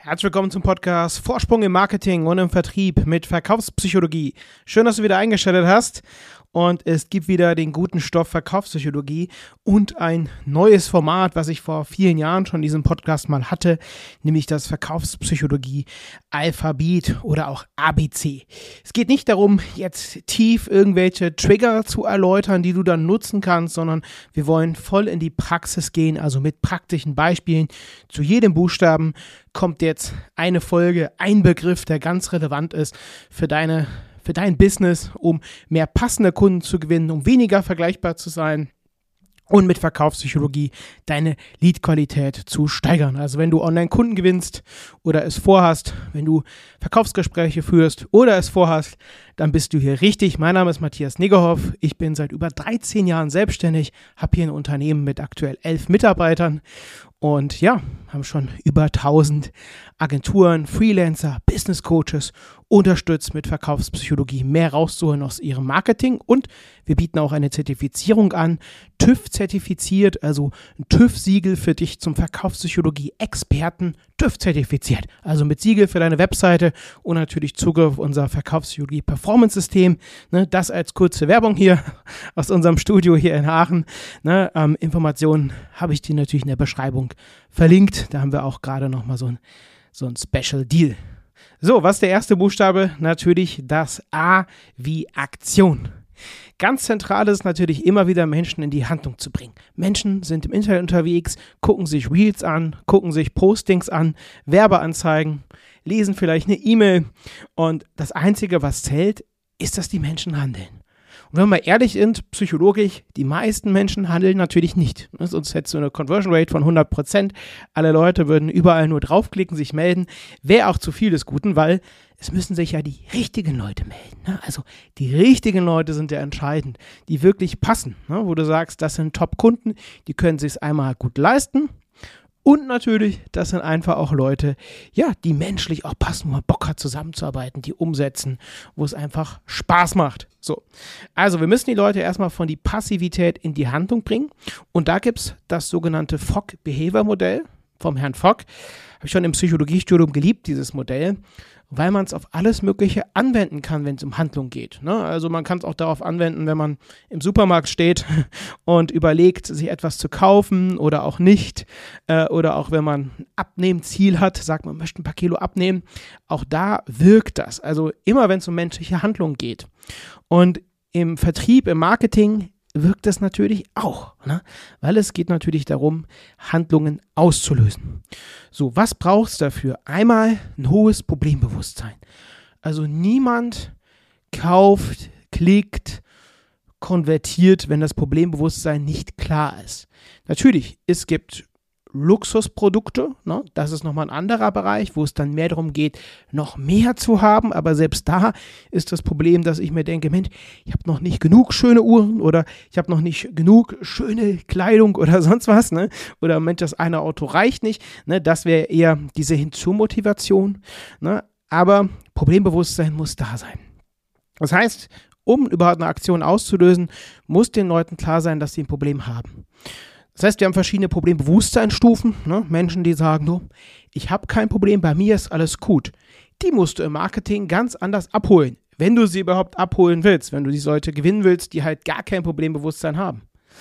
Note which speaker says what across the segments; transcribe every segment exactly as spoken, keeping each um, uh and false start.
Speaker 1: Herzlich willkommen zum Podcast Vorsprung im Marketing und im Vertrieb mit Verkaufspsychologie. Schön, dass du wieder eingeschaltet hast und es gibt wieder den guten Stoff Verkaufspsychologie und ein neues Format, was ich vor vielen Jahren schon in diesem Podcast mal hatte, nämlich das Verkaufspsychologie Alphabet oder auch A B C. Es geht nicht darum, jetzt tief irgendwelche Trigger zu erläutern, die du dann nutzen kannst, sondern wir wollen voll in die Praxis gehen, also mit praktischen Beispielen. Zu jedem Buchstaben kommt jetzt eine Folge, ein Begriff, der ganz relevant ist für deine für dein Business, um mehr passende Kunden zu gewinnen, um weniger vergleichbar zu sein und mit Verkaufspsychologie deine Leadqualität zu steigern. Also wenn du Online-Kunden gewinnst oder es vorhast, wenn du Verkaufsgespräche führst oder es vorhast, dann bist du hier richtig. Mein Name ist Matthias Niggerhoff. Ich bin seit über dreizehn Jahren selbstständig, habe hier ein Unternehmen mit aktuell elf Mitarbeitern und ja, haben schon über tausend Agenturen, Freelancer, Business Coaches unterstützt mit Verkaufspsychologie mehr rauszuholen aus ihrem Marketing und wir bieten auch eine Zertifizierung an, TÜV zertifiziert, also ein TÜV-Siegel für dich zum Verkaufspsychologie-Experten, TÜV zertifiziert, also mit Siegel für deine Webseite und natürlich Zugriff auf unser Verkaufspsychologie-Performance-System. Ne, das als kurze Werbung hier aus unserem Studio hier in Aachen. Ne, ähm, Informationen habe ich dir natürlich in der Beschreibung verlinkt. Da haben wir auch gerade nochmal so ein, so ein Special Deal. So, was ist der erste Buchstabe? Natürlich das A wie Aktion. Ganz zentral ist natürlich immer wieder Menschen in die Handlung zu bringen. Menschen sind im Internet unterwegs, gucken sich Reels an, gucken sich Postings an, Werbeanzeigen, lesen vielleicht eine E-Mail und das Einzige, was zählt, ist, dass die Menschen handeln. Und wenn wir ehrlich sind, psychologisch, die meisten Menschen handeln natürlich nicht. Sonst hättest du eine Conversion Rate von hundert Prozent. Alle Leute würden überall nur draufklicken, sich melden. Wäre auch zu viel des Guten, weil es müssen sich ja die richtigen Leute melden. Also die richtigen Leute sind ja entscheidend, die wirklich passen. Wo du sagst, das sind Top-Kunden, die können sich es einmal gut leisten. Und natürlich, das sind einfach auch Leute, ja, die menschlich auch passen, wo man Bock hat, zusammenzuarbeiten, die umsetzen, wo es einfach Spaß macht. So, also wir müssen die Leute erstmal von die Passivität in die Handlung bringen. Und da gibt es das sogenannte Fogg-Behavior-Modell vom Herrn Fogg. Habe ich schon im Psychologiestudium geliebt, dieses Modell, weil man es auf alles Mögliche anwenden kann, wenn es um Handlung geht. Ne? Also man kann es auch darauf anwenden, wenn man im Supermarkt steht und überlegt, sich etwas zu kaufen oder auch nicht. Äh, oder auch wenn man ein Abnehmziel hat, sagt man, möchte ein paar Kilo abnehmen. Auch da wirkt das. Also immer, wenn es um menschliche Handlung geht. Und im Vertrieb, im Marketing wirkt das natürlich auch, ne? Weil es geht natürlich darum, Handlungen auszulösen. So, was braucht es dafür? Einmal ein hohes Problembewusstsein. Also niemand kauft, klickt, konvertiert, wenn das Problembewusstsein nicht klar ist. Natürlich, es gibt Luxusprodukte, ne? Das ist nochmal ein anderer Bereich, wo es dann mehr darum geht, noch mehr zu haben, aber selbst da ist das Problem, dass ich mir denke, Mensch, ich habe noch nicht genug schöne Uhren oder ich habe noch nicht genug schöne Kleidung oder sonst was, ne? Oder Mensch, das eine Auto reicht nicht, ne? Das wäre eher diese Hinzumotivation, ne? Aber Problembewusstsein muss da sein. Das heißt, um überhaupt eine Aktion auszulösen, muss den Leuten klar sein, dass sie ein Problem haben. Das heißt, wir haben verschiedene Problembewusstseinsstufen. Ne? Menschen, die sagen, no, ich habe kein Problem, bei mir ist alles gut. Die musst du im Marketing ganz anders abholen, wenn du sie überhaupt abholen willst, wenn du die Leute gewinnen willst, die halt gar kein Problembewusstsein haben.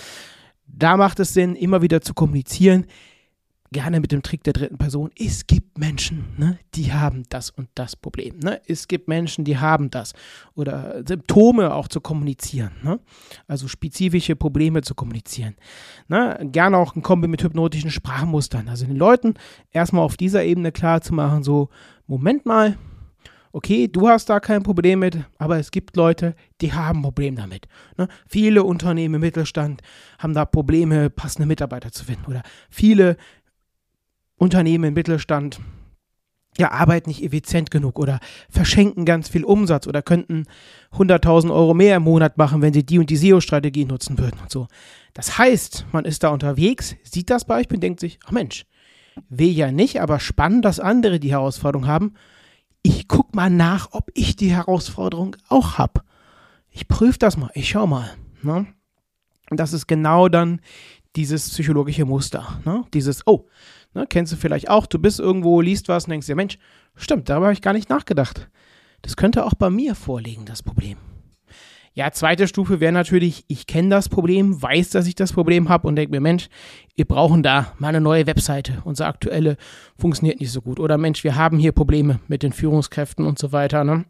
Speaker 1: Da macht es Sinn, immer wieder zu kommunizieren, gerne mit dem Trick der dritten Person. Es gibt Menschen, ne, die haben das und das Problem. Ne? Es gibt Menschen, die haben das. Oder Symptome auch zu kommunizieren. Ne? Also spezifische Probleme zu kommunizieren. Ne? Gerne auch ein Kombi mit hypnotischen Sprachmustern. Also den Leuten erstmal auf dieser Ebene klar zu machen, so, Moment mal, okay, du hast da kein Problem mit, aber es gibt Leute, die haben ein Problem damit. Ne? Viele Unternehmen im Mittelstand haben da Probleme, passende Mitarbeiter zu finden. Oder viele Unternehmen im Mittelstand ja, arbeiten nicht effizient genug oder verschenken ganz viel Umsatz oder könnten hunderttausend Euro mehr im Monat machen, wenn sie die und die S E O-Strategie nutzen würden und so. Das heißt, man ist da unterwegs, sieht das Beispiel und denkt sich, ach Mensch, will ja nicht, aber spannend, dass andere die Herausforderung haben. Ich guck mal nach, ob ich die Herausforderung auch habe. Ich prüfe das mal, ich schau mal. Ne? Und das ist genau dann dieses psychologische Muster. Ne? Dieses, oh, Ne, kennst du vielleicht auch, du bist irgendwo, liest was und denkst dir, Mensch, stimmt, darüber habe ich gar nicht nachgedacht. Das könnte auch bei mir vorliegen, das Problem. Ja, zweite Stufe wäre natürlich, ich kenne das Problem, weiß, dass ich das Problem habe und denke mir, Mensch, wir brauchen da mal eine neue Webseite. Unsere aktuelle funktioniert nicht so gut. Oder Mensch, wir haben hier Probleme mit den Führungskräften und so weiter. Ne?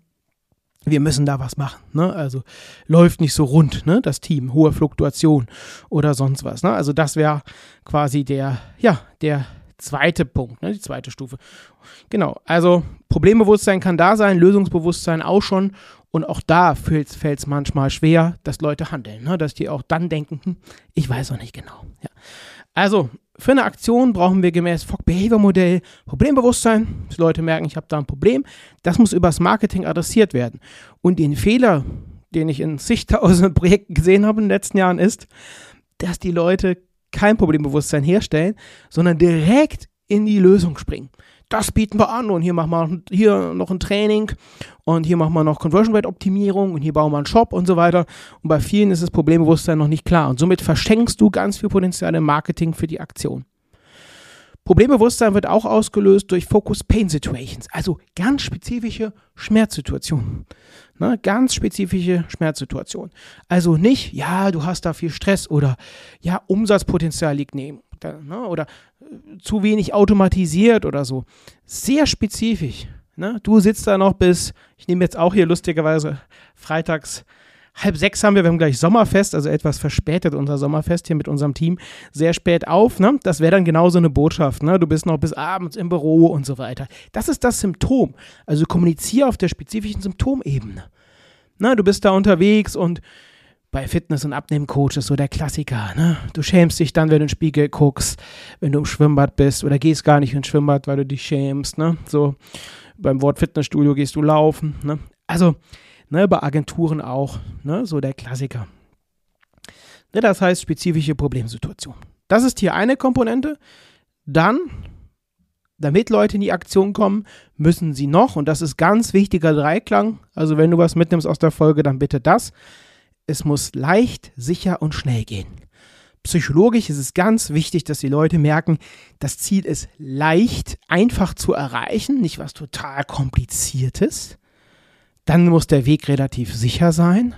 Speaker 1: Wir müssen da was machen. Ne? Also läuft nicht so rund, ne? Das Team, hohe Fluktuation oder sonst was. Ne? Also das wäre quasi der, ja, der zweite Punkt, ne? Die zweite Stufe. Genau, also Problembewusstsein kann da sein, Lösungsbewusstsein auch schon. Und auch da fällt es manchmal schwer, dass Leute handeln, ne? Dass die auch dann denken, hm, ich weiß noch nicht genau. Ja. Also für eine Aktion brauchen wir gemäß Fogg Behavior Modell Problembewusstsein, dass Leute merken, ich habe da ein Problem. Das muss übers Marketing adressiert werden. Und den Fehler, den ich in zigtausend Projekten gesehen habe in den letzten Jahren, ist, dass die Leute kein Problembewusstsein herstellen, sondern direkt in die Lösung springen. Das bieten wir an und hier machen wir hier noch ein Training und hier machen wir noch Conversion Rate Optimierung und hier bauen wir einen Shop und so weiter. Und bei vielen ist das Problembewusstsein noch nicht klar und somit verschenkst du ganz viel Potenzial im Marketing für die Aktion. Problembewusstsein wird auch ausgelöst durch Focus Pain Situations, also ganz spezifische Schmerzsituationen. Ne, ganz spezifische Schmerzsituationen. Also nicht, ja, du hast da viel Stress oder ja, Umsatzpotenzial liegt neben. Ne, oder äh, zu wenig automatisiert oder so. Sehr spezifisch. Ne? Du sitzt da noch bis, ich nehme jetzt auch hier lustigerweise freitags halb sechs haben wir, wir haben gleich Sommerfest, also etwas verspätet unser Sommerfest hier mit unserem Team, sehr spät auf. Ne? Das wäre dann genauso eine Botschaft. Ne? Du bist noch bis abends im Büro und so weiter. Das ist das Symptom. Also kommuniziere auf der spezifischen Symptomebene. Ne? Du bist da unterwegs und bei Fitness- und Abnehmcoach ist so der Klassiker. Ne? Du schämst dich dann, wenn du in den Spiegel guckst, wenn du im Schwimmbad bist oder gehst gar nicht ins Schwimmbad, weil du dich schämst. Ne? So beim Wort Fitnessstudio gehst du laufen. Ne? Also ne, bei Agenturen auch, ne? So der Klassiker. Ne, das heißt spezifische Problemsituation. Das ist hier eine Komponente. Dann, damit Leute in die Aktion kommen, müssen sie noch, und das ist ganz wichtiger Dreiklang, also wenn du was mitnimmst aus der Folge, dann bitte das. Es muss leicht, sicher und schnell gehen. Psychologisch ist es ganz wichtig, dass die Leute merken, das Ziel ist leicht, einfach zu erreichen, nicht was total Kompliziertes. Dann muss der Weg relativ sicher sein.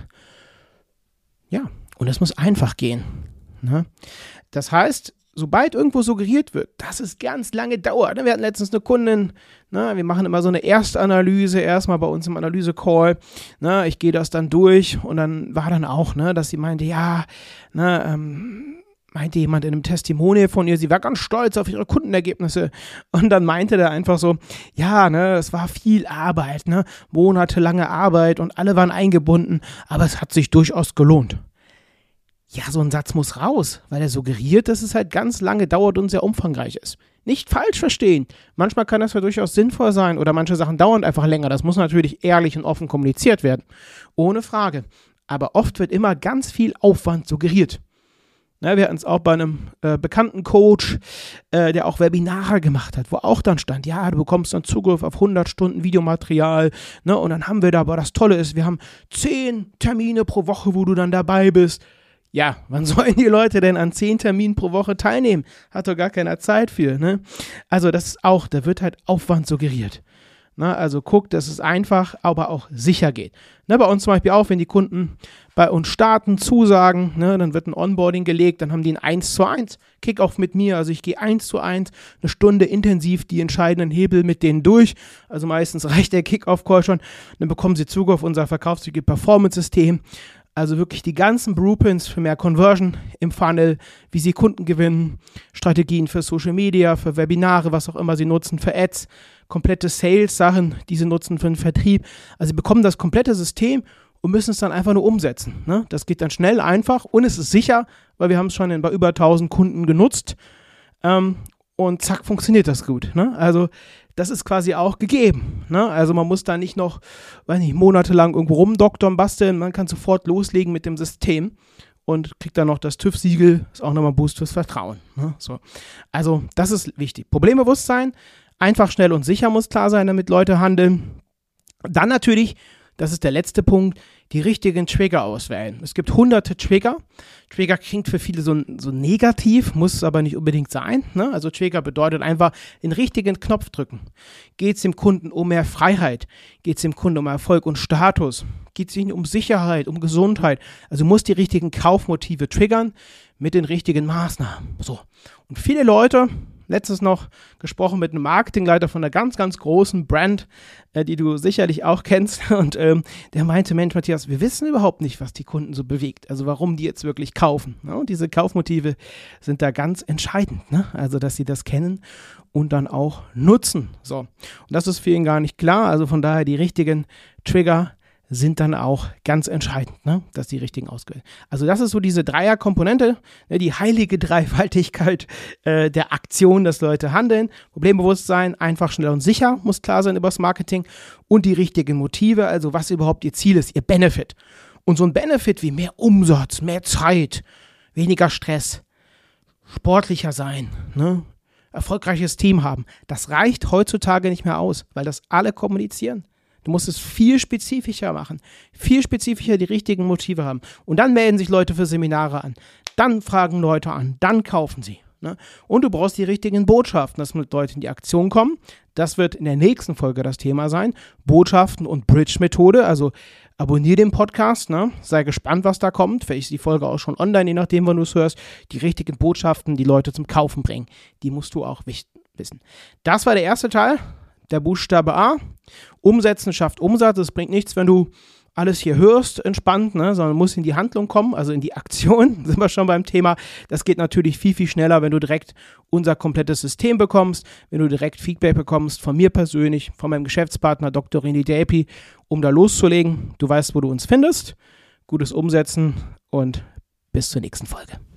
Speaker 1: Ja, und es muss einfach gehen. Ne? Das heißt, sobald irgendwo suggeriert wird, dass es ganz lange dauert. Wir hatten letztens eine Kundin, ne, wir machen immer so eine Erstanalyse, erstmal bei uns im Analyse-Call. Ne, ich gehe das dann durch und dann war dann auch, ne, dass sie meinte, ja, ne, ähm, meinte jemand in einem Testimonial von ihr, sie war ganz stolz auf ihre Kundenergebnisse und dann meinte der einfach so, ja, ne, es war viel Arbeit, ne, monatelange Arbeit und alle waren eingebunden, aber es hat sich durchaus gelohnt. Ja, so ein Satz muss raus, weil er suggeriert, dass es halt ganz lange dauert und sehr umfangreich ist. Nicht falsch verstehen. Manchmal kann das ja durchaus sinnvoll sein oder manche Sachen dauern einfach länger. Das muss natürlich ehrlich und offen kommuniziert werden. Ohne Frage. Aber oft wird immer ganz viel Aufwand suggeriert. Ja, wir hatten es auch bei einem äh, bekannten Coach, äh, der auch Webinare gemacht hat, wo auch dann stand, ja, du bekommst dann Zugriff auf hundert Stunden Videomaterial, ne, und dann haben wir da, aber das Tolle ist, wir haben zehn Termine pro Woche, wo du dann dabei bist. Ja, wann sollen die Leute denn an zehn Terminen pro Woche teilnehmen? Hat doch gar keiner Zeit für, ne? Also das ist auch, da wird halt Aufwand suggeriert. Ne? Also guckt, dass es einfach, aber auch sicher geht. Ne? Bei uns zum Beispiel auch, wenn die Kunden bei uns starten, zusagen, ne? Dann wird ein Onboarding gelegt, dann haben die ein eins zu eins Kickoff mit mir, also ich gehe eins zu eins, eine Stunde intensiv die entscheidenden Hebel mit denen durch, also meistens reicht der Kickoff-Call schon, dann bekommen sie Zugriff auf unser Verkaufsperformance-System. Also wirklich die ganzen Blueprints für mehr Conversion im Funnel, wie sie Kunden gewinnen, Strategien für Social Media, für Webinare, was auch immer sie nutzen, für Ads, komplette Sales-Sachen, die sie nutzen für den Vertrieb. Also sie bekommen das komplette System und müssen es dann einfach nur umsetzen. Ne? Das geht dann schnell, einfach und es ist sicher, weil wir haben es schon in bei über tausend Kunden genutzt. Ähm, und zack, funktioniert das gut. Ne? Also das ist quasi auch gegeben. Ne? Also man muss da nicht noch, weiß nicht, monatelang irgendwo rumdoktern, basteln. Man kann sofort loslegen mit dem System und kriegt dann noch das TÜV-Siegel. Ist auch nochmal ein Boost fürs Vertrauen. Ne? So. Also das ist wichtig. Problembewusstsein, einfach, schnell und sicher muss klar sein, damit Leute handeln. Dann natürlich, das ist der letzte Punkt, die richtigen Trigger auswählen. Es gibt hunderte Trigger. Trigger klingt für viele so, so negativ, muss es aber nicht unbedingt sein. Ne? Also Trigger bedeutet einfach den richtigen Knopf drücken. Geht es dem Kunden um mehr Freiheit? Geht es dem Kunden um Erfolg und Status? Geht es ihnen um Sicherheit, um Gesundheit? Also muss die richtigen Kaufmotive triggern mit den richtigen Maßnahmen. So. Und viele Leute, letztens noch gesprochen mit einem Marketingleiter von einer ganz, ganz großen Brand, äh, die du sicherlich auch kennst. Und ähm, der meinte, Mensch, Matthias, wir wissen überhaupt nicht, was die Kunden so bewegt. Also warum die jetzt wirklich kaufen. Ne? Und diese Kaufmotive sind da ganz entscheidend. Ne? Also, dass sie das kennen und dann auch nutzen. So. Und das ist vielen gar nicht klar. Also von daher die richtigen Trigger sind dann auch ganz entscheidend, ne? Dass die richtigen ausgewählt. Also das ist so diese Dreier-Komponente, ne? Die heilige Dreifaltigkeit äh, der Aktion, dass Leute handeln. Problembewusstsein, einfach, schnell und sicher muss klar sein übers Marketing und die richtigen Motive, also was überhaupt ihr Ziel ist, ihr Benefit. Und so ein Benefit wie mehr Umsatz, mehr Zeit, weniger Stress, sportlicher sein, ne? Erfolgreiches Team haben, das reicht heutzutage nicht mehr aus, weil das alle kommunizieren. Du musst es viel spezifischer machen, viel spezifischer die richtigen Motive haben. Und dann melden sich Leute für Seminare an, dann fragen Leute an, dann kaufen sie. Ne? Und du brauchst die richtigen Botschaften, dass Leute in die Aktion kommen. Das wird in der nächsten Folge das Thema sein. Botschaften und Bridge-Methode, also abonniere den Podcast, ne? Sei gespannt, was da kommt. Vielleicht ist die Folge auch schon online, je nachdem, wann du es hörst. Die richtigen Botschaften, die Leute zum Kaufen bringen, die musst du auch wissen. Das war der erste Teil. Der Buchstabe A. Umsetzen schafft Umsatz. Es bringt nichts, wenn du alles hier hörst, entspannt, ne, sondern musst in die Handlung kommen, also in die Aktion, sind wir schon beim Thema. Das geht natürlich viel, viel schneller, wenn du direkt unser komplettes System bekommst, wenn du direkt Feedback bekommst von mir persönlich, von meinem Geschäftspartner Doktor René Delpy, um da loszulegen. Du weißt, wo du uns findest. Gutes Umsetzen und bis zur nächsten Folge.